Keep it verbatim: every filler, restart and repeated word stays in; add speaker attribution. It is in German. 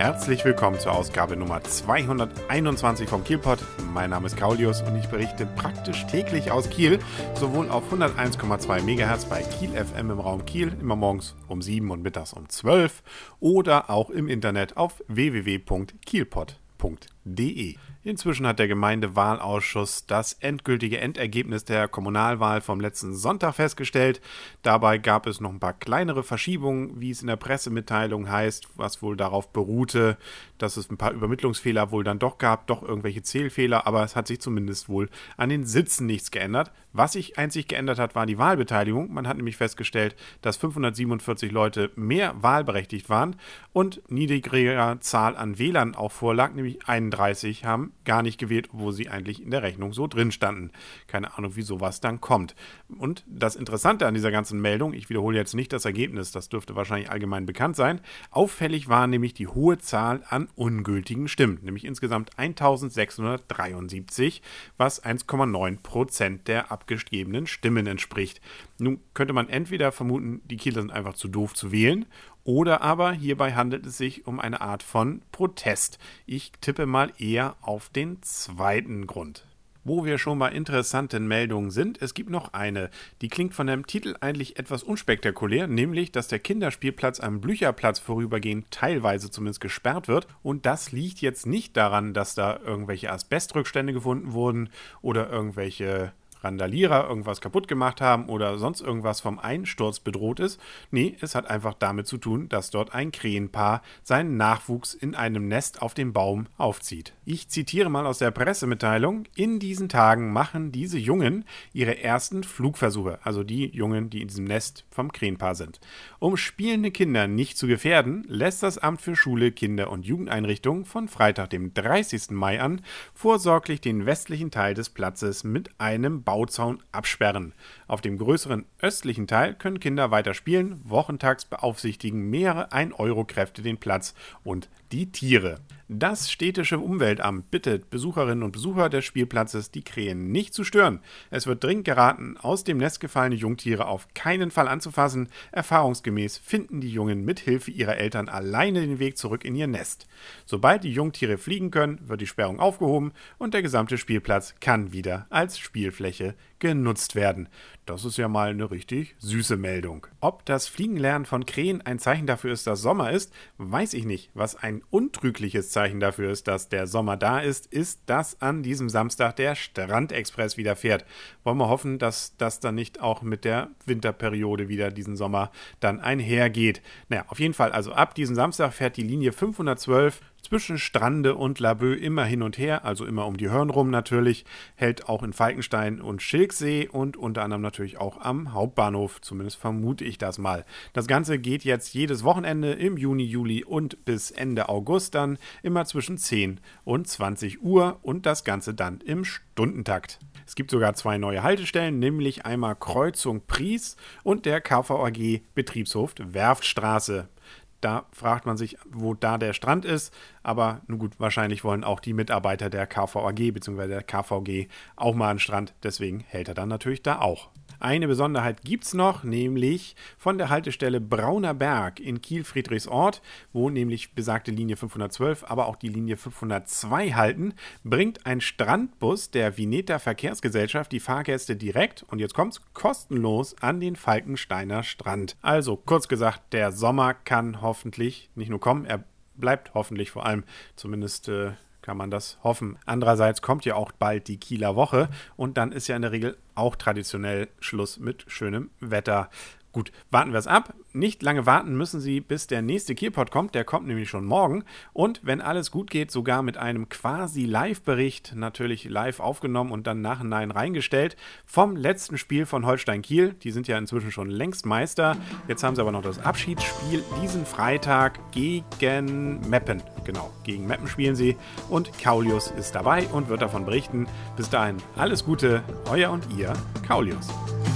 Speaker 1: herzlich willkommen zur Ausgabe Nummer zweihunderteinundzwanzig vom Kielpot. Mein Name ist Kaulius und ich berichte praktisch täglich aus Kiel, sowohl auf hunderteins Komma zwei Megahertz bei Kiel F M im Raum Kiel, immer morgens um sieben und mittags um zwölf oder auch im Internet auf w w w punkt kielpot punkt de. Inzwischen hat der Gemeindewahlausschuss das endgültige Endergebnis der Kommunalwahl vom letzten Sonntag festgestellt. Dabei gab es noch ein paar kleinere Verschiebungen, wie es in der Pressemitteilung heißt, was wohl darauf beruhte, dass es ein paar Übermittlungsfehler wohl dann doch gab, doch irgendwelche Zählfehler, aber es hat sich zumindest wohl an den Sitzen nichts geändert. Was sich einzig geändert hat, war die Wahlbeteiligung. Man hat nämlich festgestellt, dass fünfhundertsiebenundvierzig Leute mehr wahlberechtigt waren und niedriger Zahl an Wählern auch vorlag, nämlich einunddreißig haben gar nicht gewählt, obwohl sie eigentlich in der Rechnung so drin standen. Keine Ahnung, wie sowas dann kommt. Und das Interessante an dieser ganzen Meldung, ich wiederhole jetzt nicht das Ergebnis, das dürfte wahrscheinlich allgemein bekannt sein, auffällig war nämlich die hohe Zahl an ungültigen Stimmen, nämlich insgesamt eintausendsechshundertdreiundsiebzig, was eins Komma neun Prozent der abgegebenen Stimmen entspricht. Nun könnte man entweder vermuten, die Kieler sind einfach zu doof zu wählen, oder aber hierbei handelt es sich um eine Art von Protest. Ich tippe mal eher auf den zweiten Grund. Wo wir schon bei interessanten Meldungen sind, es gibt noch eine, die klingt von dem Titel eigentlich etwas unspektakulär, nämlich, dass der Kinderspielplatz am Blücherplatz vorübergehend teilweise zumindest gesperrt wird. Und das liegt jetzt nicht daran, dass da irgendwelche Asbestrückstände gefunden wurden oder irgendwelche Randalierer irgendwas kaputt gemacht haben oder sonst irgendwas vom Einsturz bedroht ist. Nee, es hat einfach damit zu tun, dass dort ein Krähenpaar seinen Nachwuchs in einem Nest auf dem Baum aufzieht. Ich zitiere mal aus der Pressemitteilung: In diesen Tagen machen diese Jungen ihre ersten Flugversuche, also die Jungen, die in diesem Nest vom Krähenpaar sind. Um spielende Kinder nicht zu gefährden, lässt das Amt für Schule, Kinder- und Jugendeinrichtungen von Freitag, dem dreißigsten Mai an, vorsorglich den westlichen Teil des Platzes mit einem Bauzaun absperren. Auf dem größeren östlichen Teil können Kinder weiter spielen. Wochentags beaufsichtigen mehrere ein-Euro-Kräfte den Platz und die Tiere. Das städtische Umweltamt bittet Besucherinnen und Besucher des Spielplatzes, die Krähen nicht zu stören. Es wird dringend geraten, aus dem Nest gefallene Jungtiere auf keinen Fall anzufassen. Erfahrungsgemäß finden die Jungen mit Hilfe ihrer Eltern alleine den Weg zurück in ihr Nest. Sobald die Jungtiere fliegen können, wird die Sperrung aufgehoben und der gesamte Spielplatz kann wieder als Spielfläche genutzt werden. Das ist ja mal eine richtig süße Meldung. Ob das Fliegenlernen von Krähen ein Zeichen dafür ist, dass Sommer ist, weiß ich nicht. Was ein untrügliches Zeichen dafür ist, dass der Sommer da ist, ist, dass an diesem Samstag der Strandexpress wieder fährt. Wollen wir hoffen, dass das dann nicht auch mit der Winterperiode wieder diesen Sommer dann einhergeht. Naja, auf jeden Fall, also ab diesem Samstag fährt die Linie fünfhundertzwölf zwischen Strande und Laboe immer hin und her, also immer um die Hörn rum natürlich, hält auch in Falkenstein und Schilksee und unter anderem natürlich auch am Hauptbahnhof, zumindest vermute ich das mal. Das Ganze geht jetzt jedes Wochenende im Juni, Juli und bis Ende August dann immer zwischen zehn und zwanzig Uhr und das Ganze dann im Stundentakt. Es gibt sogar zwei neue Haltestellen, nämlich einmal Kreuzung Pries und der K V A G Betriebshof Werftstraße. Da fragt man sich, wo da der Strand ist, aber nun gut, wahrscheinlich wollen auch die Mitarbeiter der K V A G bzw. der K V G auch mal an den Strand, deswegen hält er dann natürlich da auch. Eine Besonderheit gibt es noch, nämlich von der Haltestelle Brauner Berg in Kiel-Friedrichsort, wo nämlich besagte Linie fünfhundertzwölf, aber auch die Linie fünfhundertzwei halten, bringt ein Strandbus der Vineta Verkehrsgesellschaft die Fahrgäste direkt, und jetzt kommt's, kostenlos an den Falkensteiner Strand. Also kurz gesagt, der Sommer kann hoffentlich nicht nur kommen, er bleibt hoffentlich vor allem, zumindest äh, kann man das hoffen. Andererseits kommt ja auch bald die Kieler Woche und dann ist ja in der Regel auch traditionell Schluss mit schönem Wetter. Gut, warten wir es ab. Nicht lange warten müssen Sie, bis der nächste Kielpot kommt. Der kommt nämlich schon morgen. Und wenn alles gut geht, sogar mit einem quasi Live-Bericht, natürlich live aufgenommen und dann nachhinein reingestellt, vom letzten Spiel von Holstein Kiel. Die sind ja inzwischen schon längst Meister. Jetzt haben sie aber noch das Abschiedsspiel diesen Freitag gegen Meppen. Genau, gegen Meppen spielen sie. Und Kaulius ist dabei und wird davon berichten. Bis dahin alles Gute, euer und ihr Kaulius.